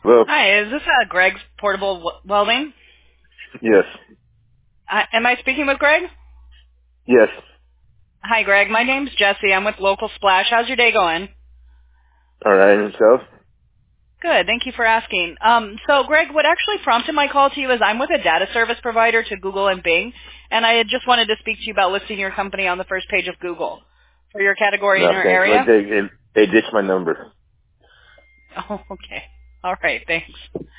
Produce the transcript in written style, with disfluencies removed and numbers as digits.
Well, Hi, is this Greg's Portable Welding? yes. Am I speaking with Greg? Yes. Hi, Greg. My name's Jesse. I'm with Local Splash. How's your day going? All right, and yourself? Good. Thank you for asking. So, Greg, what actually prompted my call to you is I'm with a data service provider to Google and Bing, and I had just wanted to speak to you about listing your company on the first page of Google for your category in No, your thanks. But area. they ditched my number. Oh, okay. All right. Thanks.